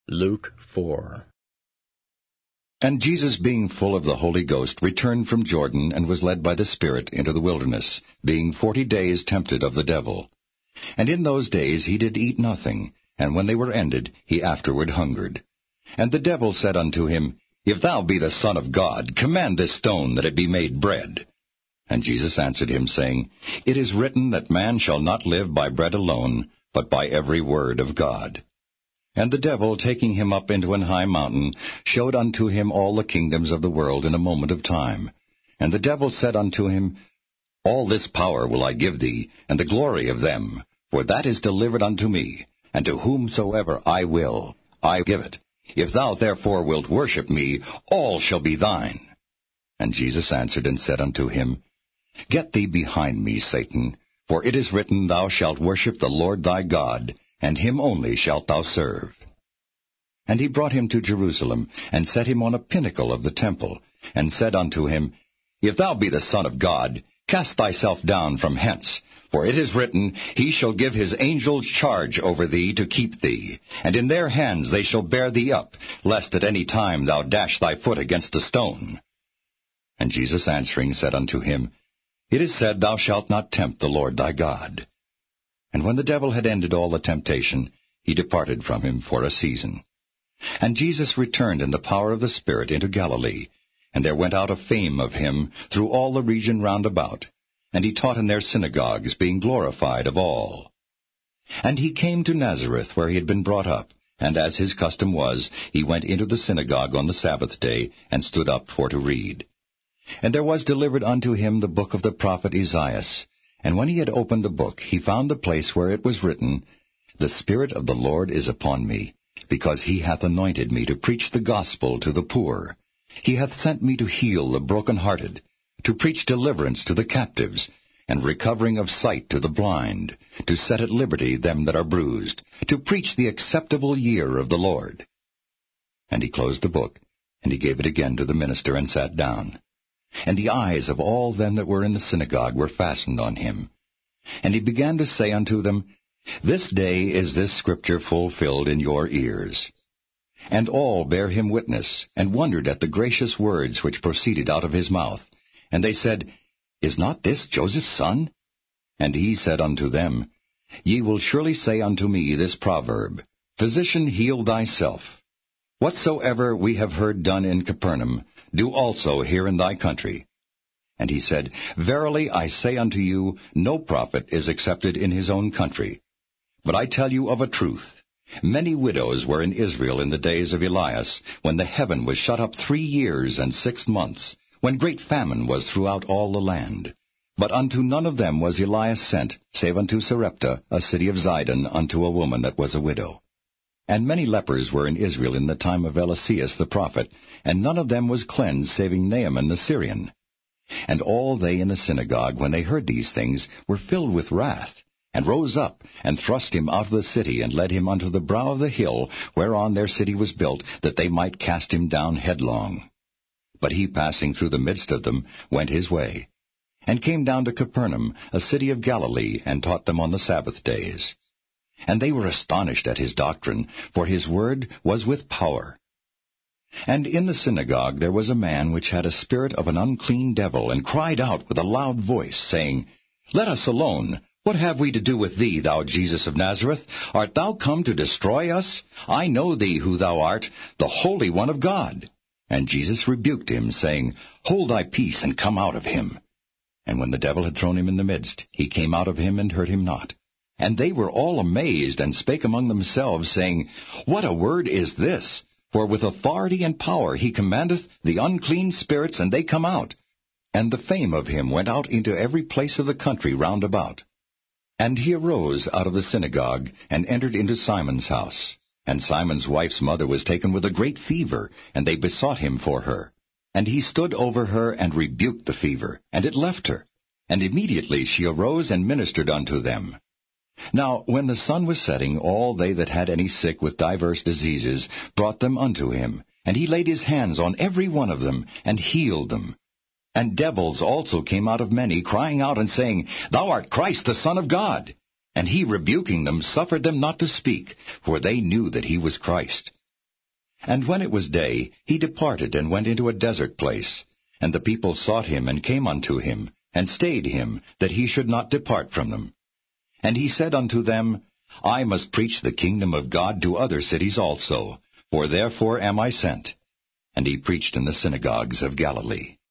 Luke 4. And Jesus, being full of the Holy Ghost, returned from Jordan, and was led by the Spirit into the wilderness, being 40 days tempted of the devil. And in those days he did eat nothing, and when they were ended, he afterward hungered. And the devil said unto him, If thou be the Son of God, command this stone that it be made bread. And Jesus answered him, saying, It is written that man shall not live by bread alone, but by every word of God. And the devil, taking him up into an high mountain, showed unto him all the kingdoms of the world in a moment of time. And the devil said unto him, All this power will I give thee, and the glory of them, for that is delivered unto me, and to whomsoever I will, I give it. If thou therefore wilt worship me, all shall be thine. And Jesus answered and said unto him, Get thee behind me, Satan, for it is written, Thou shalt worship the Lord thy God, and him only shalt thou serve. And he brought him to Jerusalem, and set him on a pinnacle of the temple, and said unto him, If thou be the Son of God, cast thyself down from hence. For it is written, He shall give his angels charge over thee to keep thee, and in their hands they shall bear thee up, lest at any time thou dash thy foot against a stone. And Jesus answering said unto him, It is said, Thou shalt not tempt the Lord thy God. And when the devil had ended all the temptation, he departed from him for a season. And Jesus returned in the power of the Spirit into Galilee, and there went out a fame of him through all the region round about. And he taught in their synagogues, being glorified of all. And he came to Nazareth, where he had been brought up, and as his custom was, he went into the synagogue on the Sabbath day, and stood up for to read. And there was delivered unto him the book of the prophet Esaias. And when he had opened the book, he found the place where it was written, The Spirit of the Lord is upon me, because he hath anointed me to preach the gospel to the poor. He hath sent me to heal the brokenhearted, to preach deliverance to the captives, and recovering of sight to the blind, to set at liberty them that are bruised, to preach the acceptable year of the Lord. And he closed the book, and he gave it again to the minister, and sat down. And the eyes of all them that were in the synagogue were fastened on him. And he began to say unto them, This day is this scripture fulfilled in your ears. And all bare him witness, and wondered at the gracious words which proceeded out of his mouth. And they said, Is not this Joseph's son? And he said unto them, Ye will surely say unto me this proverb, Physician, heal thyself. Whatsoever we have heard done in Capernaum, do also here in thy country. And he said, Verily I say unto you, no prophet is accepted in his own country. But I tell you of a truth, many widows were in Israel in the days of Elias, when the heaven was shut up 3 years and 6 months, when great famine was throughout all the land. But unto none of them was Elias sent, save unto Sarepta, a city of Zidon, unto a woman that was a widow. And many lepers were in Israel in the time of Eliseus the prophet, and none of them was cleansed, saving Naaman the Syrian. And all they in the synagogue, when they heard these things, were filled with wrath, and rose up, and thrust him out of the city, and led him unto the brow of the hill, whereon their city was built, that they might cast him down headlong. But he, passing through the midst of them, went his way, and came down to Capernaum, a city of Galilee, and taught them on the Sabbath days. And they were astonished at his doctrine, for his word was with power. And in the synagogue there was a man which had a spirit of an unclean devil, and cried out with a loud voice, saying, Let us alone. What have we to do with thee, thou Jesus of Nazareth? Art thou come to destroy us? I know thee who thou art, the Holy One of God. And Jesus rebuked him, saying, Hold thy peace, and come out of him. And when the devil had thrown him in the midst, he came out of him, and hurt him not. And they were all amazed, and spake among themselves, saying, What a word is this! For with authority and power he commandeth the unclean spirits, and they come out. And the fame of him went out into every place of the country round about. And he arose out of the synagogue, and entered into Simon's house. And Simon's wife's mother was taken with a great fever, and they besought him for her. And he stood over her, and rebuked the fever, and it left her. And immediately she arose and ministered unto them. Now when the sun was setting, all they that had any sick with divers diseases brought them unto him, and he laid his hands on every one of them, and healed them. And devils also came out of many, crying out and saying, Thou art Christ, the Son of God. And he, rebuking them, suffered them not to speak, for they knew that he was Christ. And when it was day, he departed and went into a desert place. And the people sought him and came unto him, and stayed him, that he should not depart from them. And he said unto them, I must preach the kingdom of God to other cities also, for therefore am I sent. And he preached in the synagogues of Galilee.